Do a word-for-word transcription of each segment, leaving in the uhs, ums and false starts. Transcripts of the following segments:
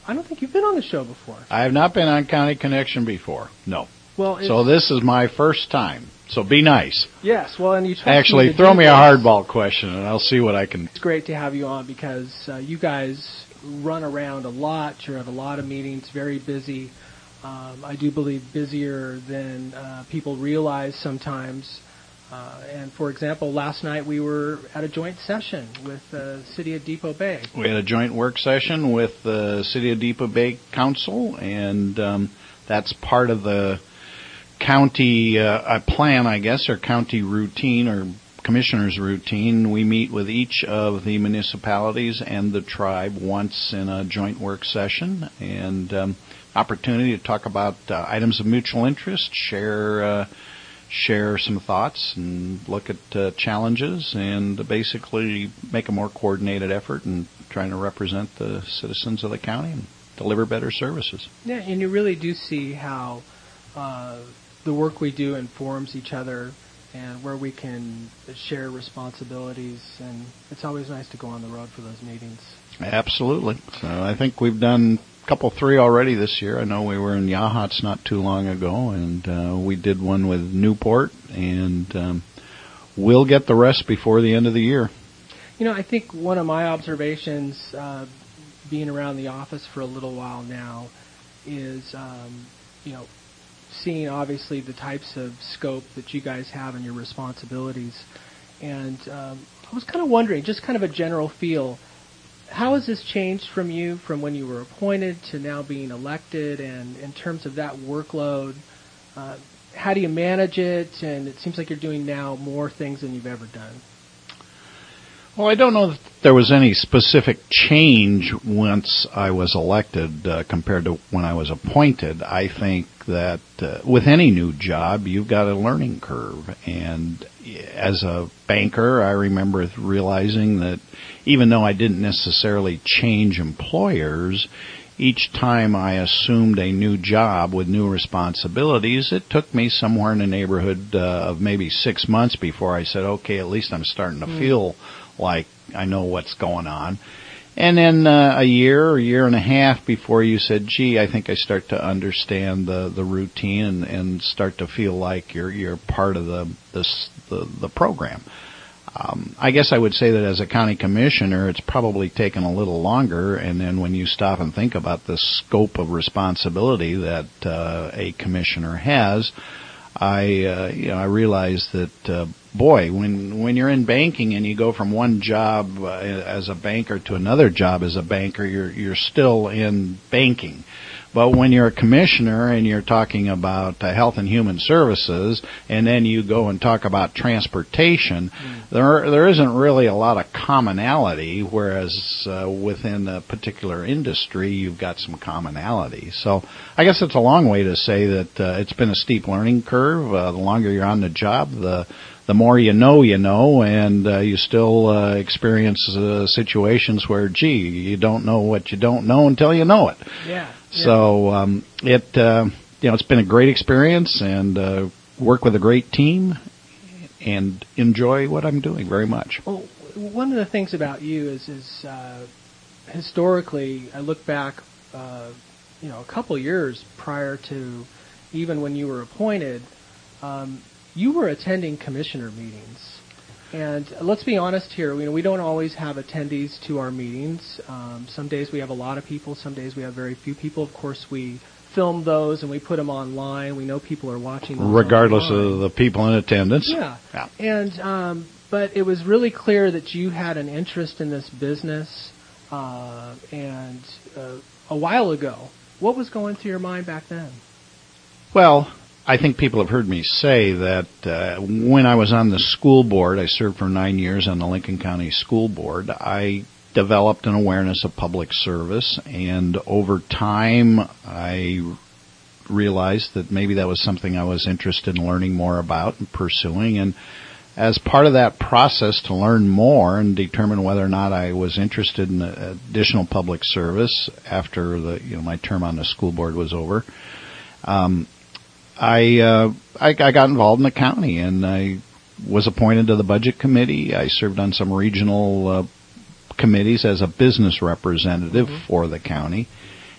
I don't think you've been on the show before. I have not been on County Connection before, no. Well, so this is my first time, so be nice. Yes, well, and you trust Actually, me to throw do me this. a hardball question, and I'll see what I can... It's great to have you on because uh, you guys run around a lot. You have a lot of meetings, very busy. Um, I do believe busier than uh, people realize sometimes. Uh, and, for example, last night we were at a joint session with the City of Depot Bay. We had a joint work session with the City of Depot Bay Council, and um, that's part of the county uh, plan, I guess, or county routine or commissioner's routine. We meet with each of the municipalities and the tribe once in a joint work session, and um, opportunity to talk about uh, items of mutual interest, share uh, share some thoughts, and look at uh, challenges, and basically make a more coordinated effort in trying to represent the citizens of the county and deliver better services. Yeah, and you really do see how uh, the work we do informs each other and where we can share responsibilities, and it's always nice to go on the road for those meetings. Absolutely. So I think we've done a couple, three already this year. I know we were in Yachats not too long ago, and uh, we did one with Newport, and um, we'll get the rest before the end of the year. You know, I think one of my observations, uh, being around the office for a little while now, is, um, you know, seeing obviously the types of scope that you guys have and your responsibilities. And um, I was kind of wondering, just kind of a general feel, how has this changed from you from when you were appointed to now being elected? And in terms of that workload, uh, how do you manage it? And it seems like you're doing now more things than you've ever done. Well, I don't know if there was any specific change once I was elected uh, compared to when I was appointed. I think that uh, with any new job, you've got a learning curve. And as a banker, I remember realizing that even though I didn't necessarily change employers, each time I assumed a new job with new responsibilities, it took me somewhere in the neighborhood uh, of maybe six months before I said, okay, at least I'm starting to mm. feel like I know what's going on. And then uh, a year, a year and a half before you said, gee, I think I start to understand the, the routine and, and start to feel like you're you're part of the this, the, the program. Um, I guess I would say that as a county commissioner, it's probably taken a little longer, and then when you stop and think about the scope of responsibility that uh, a commissioner has, I uh, you know I realize that uh, boy, when when you're in banking and you go from one job uh, as a banker to another job as a banker, you're you're still in banking. But when you're a commissioner and you're talking about uh, health and human services, and then you go and talk about transportation, mm. there there isn't really a lot of commonality, whereas uh, within a particular industry, you've got some commonality. So I guess it's a long way to say that uh, it's been a steep learning curve. Uh, the longer you're on the job, the the more you know, you know, and uh, you still uh, experience uh, situations where, gee, you don't know what you don't know until you know it. Yeah. So um, it uh, you know it's been a great experience, and uh, work with a great team, and enjoy what I'm doing very much. Well, one of the things about you is is uh, historically, I look back, uh, you know, a couple years prior to even when you were appointed, um, you were attending commissioner meetings. And let's be honest here, you know, we don't always have attendees to our meetings. Um, some days we have a lot of people, some days we have very few people. Of course, we film those and we put them online. We know people are watching those regardless online. of the people in attendance. Yeah. yeah. And um, but it was really clear that you had an interest in this business. Uh, and uh, a while ago, what was going through your mind back then? Well, I think people have heard me say that uh, when I was on the school board, I served for nine years on the Lincoln County School Board, I developed an awareness of public service, and over time I realized that maybe that was something I was interested in learning more about and pursuing. And as part of that process to learn more and determine whether or not I was interested in additional public service after the you know my term on the school board was over, um, I, uh, I I got involved in the county, and I was appointed to the budget committee. I served on some regional uh, committees as a business representative mm-hmm. for the county,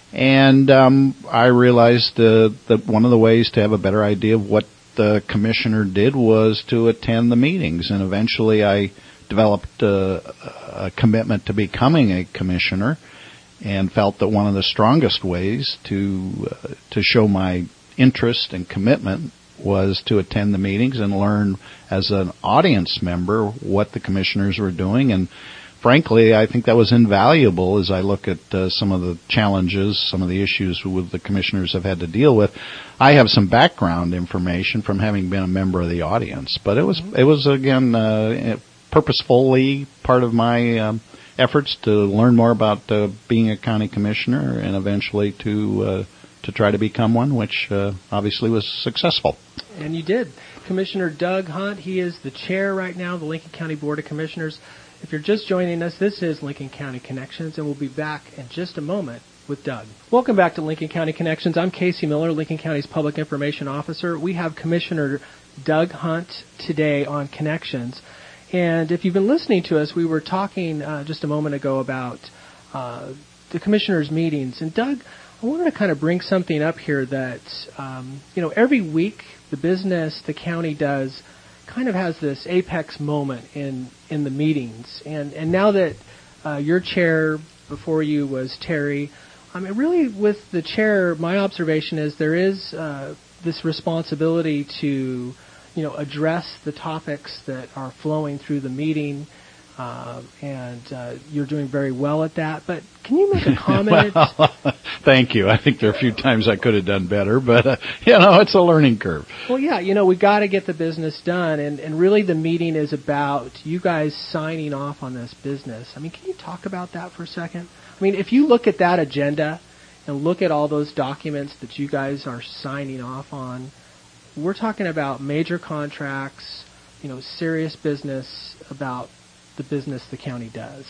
And um, I realized uh, that one of the ways to have a better idea of what the commissioner did was to attend the meetings. And eventually I developed uh, a commitment to becoming a commissioner, and felt that one of the strongest ways to uh, to show my interest and commitment was to attend the meetings and learn as an audience member what the commissioners were doing. And frankly, I think that was invaluable as I look at uh, some of the challenges, some of the issues with the commissioners have had to deal with. I have some background information from having been a member of the audience, but it was it was again uh, purposefully part of my um, efforts to learn more about uh, being a county commissioner, and eventually to uh, to try to become one, which uh, obviously was successful. And you did. Commissioner Doug Hunt, he is the chair right now of the Lincoln County Board of Commissioners. If you're just joining us, this is Lincoln County Connections, and we'll be back in just a moment with Doug. Welcome back to Lincoln County Connections. I'm Casey Miller, Lincoln County's Public Information Officer. We have Commissioner Doug Hunt today on Connections. And if you've been listening to us, we were talking uh, just a moment ago about uh, the commissioners' meetings. And Doug, I wanted to kind of bring something up here that, um, you know, every week the business the county does kind of has this apex moment in, in the meetings. And, and now that uh, your chair before you was Terry, I mean, really with the chair, my observation is there is uh, this responsibility to, you know, address the topics that are flowing through the meeting, uh, and uh, you're doing very well at that. But can you make a comment? Well, thank you. I think there are a few times I could have done better, but, uh, you know, it's a learning curve. Well, yeah, you know, we've got to get the business done, and, and really the meeting is about you guys signing off on this business. I mean, can you talk about that for a second? I mean, if you look at that agenda and look at all those documents that you guys are signing off on, we're talking about major contracts, you know, serious business about the business the county does.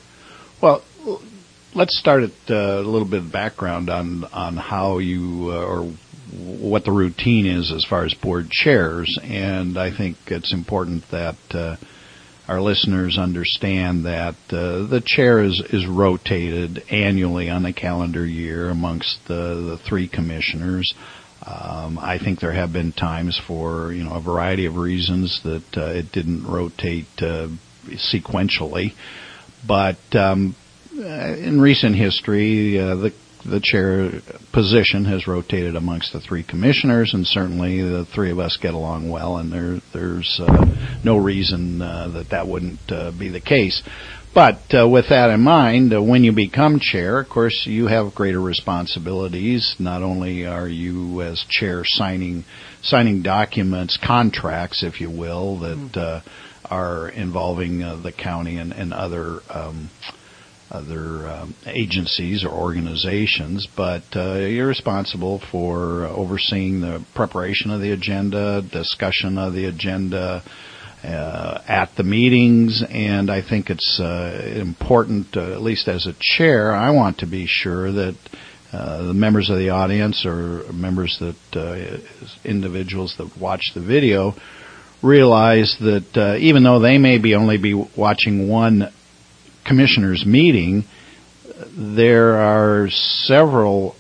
Well, let's start at uh, a little bit of background on on how you uh, or what the routine is as far as board chairs, and I think it's important that uh, our listeners understand that uh, the chair is, is rotated annually on a calendar year amongst the, the three commissioners. Um, I think there have been times for, you know, a variety of reasons that uh, it didn't rotate uh, sequentially. But um, in recent history, uh, the the chair position has rotated amongst the three commissioners, and certainly the three of us get along well, and there there's uh, no reason uh, that that wouldn't uh, be the case. But uh, with that in mind, uh, when you become chair, of course, you have greater responsibilities. Not only are you, as chair, signing signing documents, contracts, if you will, that uh, are involving uh, the county and, and other um, other um, agencies or organizations, but uh, you're responsible for overseeing the preparation of the agenda, discussion of the agenda, Uh, at the meetings, and I think it's uh, important, uh, at least as a chair, I want to be sure that uh, the members of the audience or members that, uh, individuals that watch the video realize that uh, even though they may be only be watching one commissioner's meeting, there are several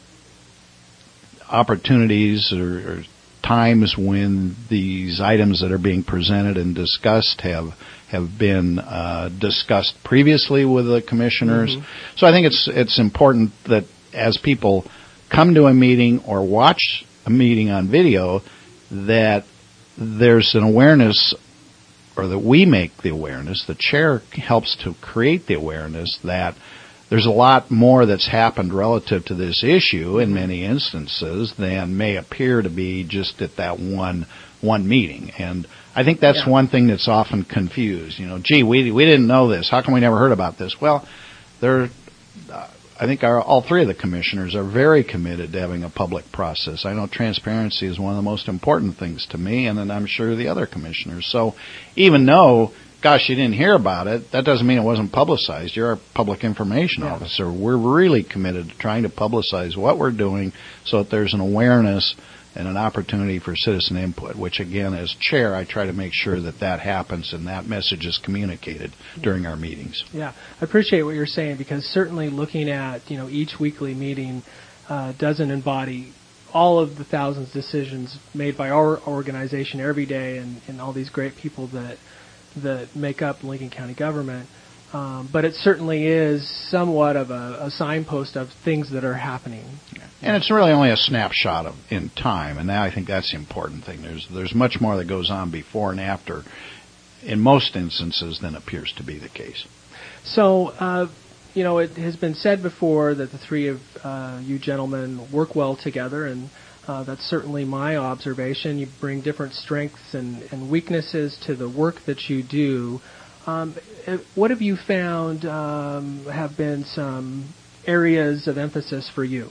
opportunities or, or times when these items that are being presented and discussed have have been uh, discussed previously with the commissioners. Mm-hmm. So I think it's it's important that as people come to a meeting or watch a meeting on video, that there's an awareness, or that we make the awareness, the chair helps to create the awareness that there's a lot more that's happened relative to this issue in many instances than may appear to be just at that one one meeting. And I think that's yeah. one thing that's often confused. You know, gee, we we didn't know this. How come we never heard about this? Well, there, uh, I think our, all three of the commissioners are very committed to having a public process. I know transparency is one of the most important things to me, and then I'm sure the other commissioners. So even though, gosh, you didn't hear about it, that doesn't mean it wasn't publicized. You're our public information yeah. officer. We're really committed to trying to publicize what we're doing so that there's an awareness and an opportunity for citizen input, which, again, as chair, I try to make sure that that happens and that message is communicated during our meetings. Yeah, I appreciate what you're saying, because certainly looking at, you know, each weekly meeting uh, doesn't embody all of the thousands of decisions made by our organization every day, and, and all these great people that that make up Lincoln County government. Um, but it certainly is somewhat of a, a signpost of things that are happening. Yeah. And it's really only a snapshot of in time, and now I think that's the important thing. There's there's much more that goes on before and after, in most instances, than appears to be the case. So, uh, you know, it has been said before that the three of uh, you gentlemen work well together, and uh, that's certainly my observation. You bring different strengths and, and weaknesses to the work that you do. Um, what have you found um, have been some areas of emphasis for you?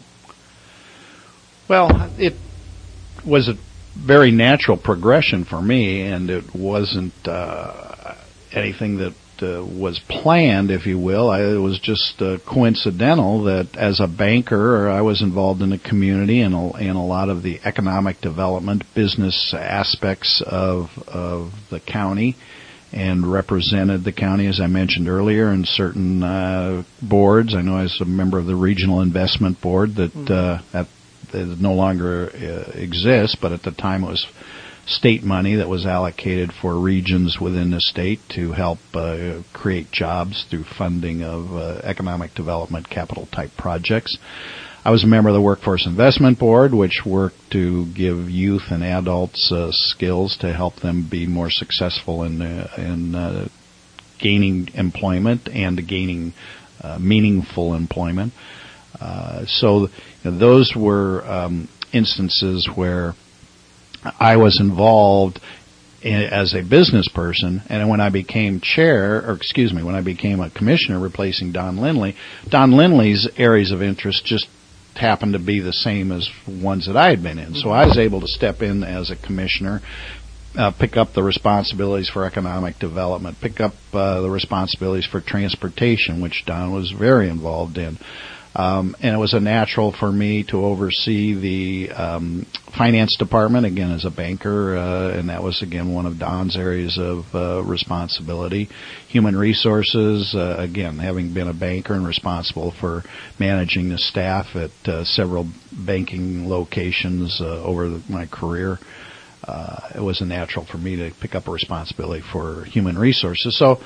Well, it was a very natural progression for me, and it wasn't uh, anything that uh, was planned, if you will. I, it was just uh, coincidental that as a banker, I was involved in the community and a, and a lot of the economic development, business aspects of of the county, and represented the county, as I mentioned earlier, in certain uh, boards. I know I was a member of the Regional Investment Board that, mm-hmm. uh, that, that no longer uh, exists, but at the time it was state money that was allocated for regions within the state to help uh, create jobs through funding of uh, economic development capital-type projects. I was a member of the Workforce Investment Board, which worked to give youth and adults uh, skills to help them be more successful in uh, in uh, gaining employment and gaining uh, meaningful employment. Uh, so you know, those were um, instances where I was involved in, as a business person, and when I became chair, or excuse me, when I became a commissioner replacing Don Lindley, Don Lindley's areas of interest just happened to be the same as ones that I had been in. So I was able to step in as a commissioner, uh, pick up the responsibilities for economic development, pick up uh, the responsibilities for transportation, which Don was very involved in. Um, and it was a natural for me to oversee the um, finance department, again, as a banker, uh, and that was, again, one of Don's areas of uh, responsibility. Human resources, uh, again, having been a banker and responsible for managing the staff at uh, several banking locations uh, over the, my career, uh, it was a natural for me to pick up a responsibility for human resources. So,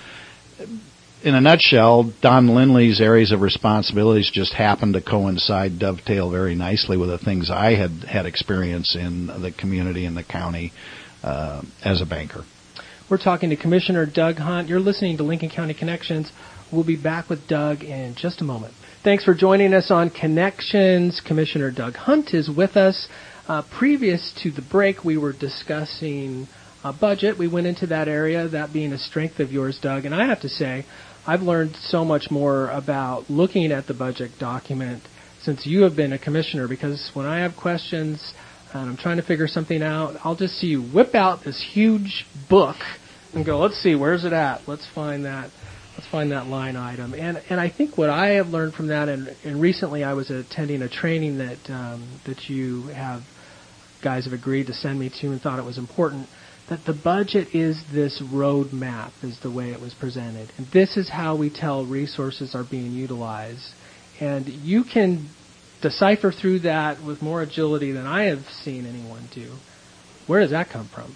in a nutshell, Don Lindley's areas of responsibilities just happened to coincide, dovetail very nicely with the things I had had experience in the community and the county uh, as a banker. We're talking to Commissioner Doug Hunt. You're listening to Lincoln County Connections. We'll be back with Doug in just a moment. Thanks for joining us on Connections. Commissioner Doug Hunt is with us. Uh, previous to the break, we were discussing uh, budget. We went into that area, that being a strength of yours, Doug. And I have to say, I've learned so much more about looking at the budget document since you have been a commissioner, because when I have questions and I'm trying to figure something out, I'll just see you whip out this huge book and go, let's see, where's it at? Let's find that. Let's find that line item. And and I think what I have learned from that, and, and recently I was attending a training that um, that you have guys have agreed to send me to and thought it was important, that the budget is this road map, is the way it was presented. And this is how we tell resources are being utilized. And you can decipher through that with more agility than I have seen anyone do. Where does that come from?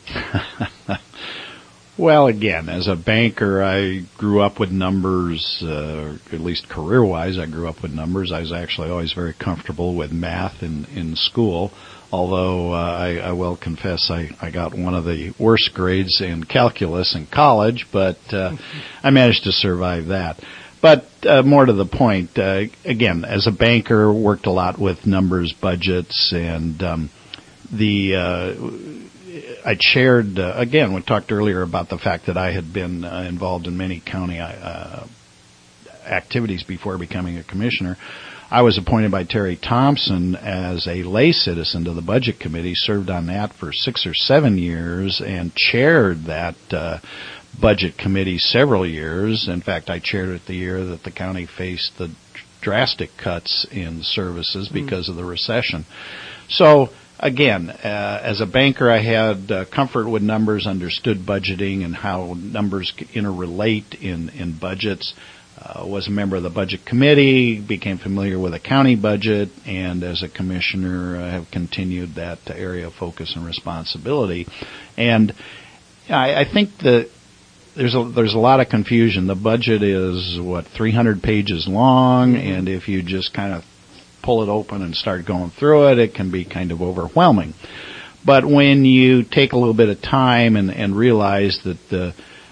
Well, again, as a banker, I grew up with numbers, uh, at least career-wise, I grew up with numbers. I was actually always very comfortable with math in, in school, although uh, I, I will confess I, I got one of the worst grades in calculus in college, but uh, I managed to survive that. But uh, more to the point, uh, again, as a banker, worked a lot with numbers, budgets, and um, the... Uh, I chaired, uh, again, we talked earlier about the fact that I had been uh, involved in many county uh, activities before becoming a commissioner. I was appointed by Terry Thompson as a lay citizen to the Budget Committee, served on that for six or seven years, and chaired that uh, Budget Committee several years. In fact, I chaired it the year that the county faced the drastic cuts in services because mm. of the recession. So again, uh, as a banker, I had uh, comfort with numbers, understood budgeting and how numbers interrelate in, in budgets. Uh, was a member of the budget committee, became familiar with the county budget, and as a commissioner, I have continued that area of focus and responsibility. And I, I think that there's a, there's a lot of confusion. The budget is, what, three hundred pages long, mm-hmm. and if you just kind of pull it open and start going through it, it can be kind of overwhelming. But when you take a little bit of time and, and realize that the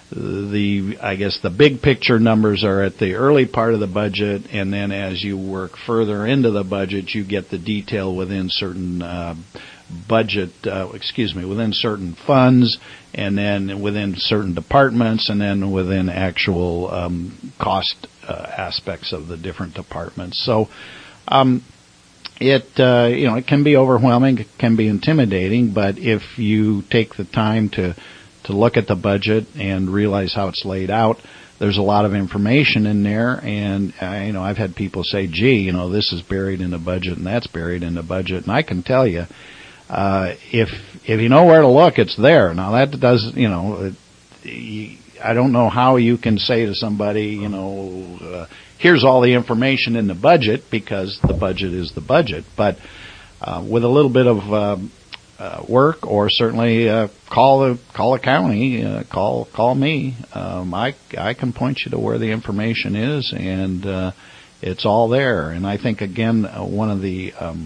The, I guess the big picture numbers are at the early part of the budget, and then as you work further into the budget, you get the detail within certain uh, budget, uh, excuse me, within certain funds, and then within certain departments, and then within actual um, cost uh, aspects of the different departments. So, um, it uh, you know, it can be overwhelming, it can be intimidating, but if you take the time to to look at the budget and realize how it's laid out, there's a lot of information in there, and uh, you know, I've had people say, gee, you know, this is buried in the budget and that's buried in the budget, and I can tell you, uh, if if you know where to look, it's there. Now that does, you know, it, I don't know how you can say to somebody, you know, uh, here's all the information in the budget, because the budget is the budget, but uh, with a little bit of uh, Uh, work, or certainly uh, call the call the county, uh, call call me. Um, I I can point you to where the information is, and uh, it's all there. And I think again, uh, one of the um,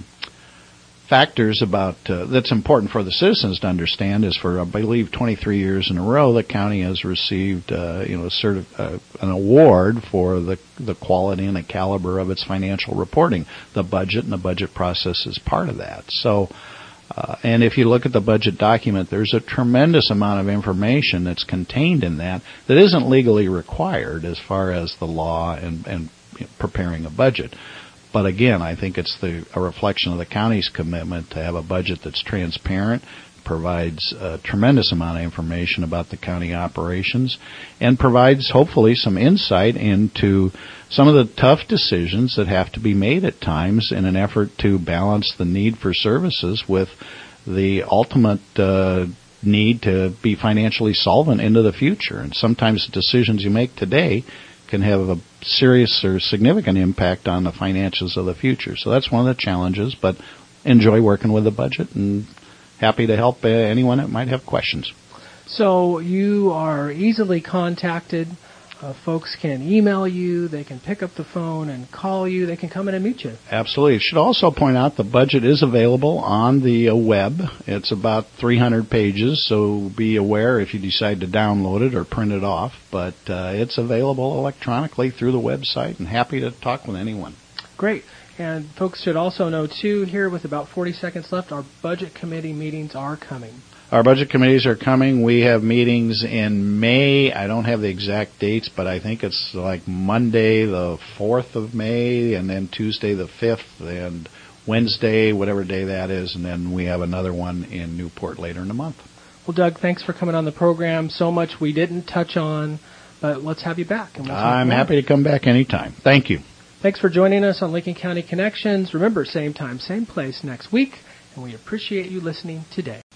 factors about uh, that's important for the citizens to understand is, for I believe twenty-three years in a row, the county has received uh, you know sort of uh, an award for the the quality and the caliber of its financial reporting. The budget and the budget process is part of that. So. Uh, and if you look at the budget document, there's a tremendous amount of information that's contained in that that isn't legally required as far as the law and, and preparing a budget. But again, I think it's the, a reflection of the county's commitment to have a budget that's transparent, provides a tremendous amount of information about the county operations, and provides hopefully some insight into some of the tough decisions that have to be made at times in an effort to balance the need for services with the ultimate uh, need to be financially solvent into the future. And sometimes the decisions you make today can have a serious or significant impact on the finances of the future. So that's one of the challenges, but enjoy working with the budget and happy to help uh, anyone that might have questions. So you are easily contacted. Uh, folks can email you, they can pick up the phone and call you, they can come in and meet you. Absolutely. I should also point out the budget is available on the uh, web. It's about three hundred pages, so be aware if you decide to download it or print it off. But uh, it's available electronically through the website, and happy to talk with anyone. Great. And folks should also know, too, here with about forty seconds left, our budget committee meetings are coming. Our budget committees are coming. We have meetings in May. I don't have the exact dates, but I think it's like Monday the fourth of May, and then Tuesday the fifth, and Wednesday, whatever day that is, and then we have another one in Newport later in the month. Well, Doug, thanks for coming on the program. So much we didn't touch on, but let's have you back. And we'll I'm happy to come back anytime. Thank you. Thanks for joining us on Lincoln County Connections. Remember, same time, same place next week, and we appreciate you listening today.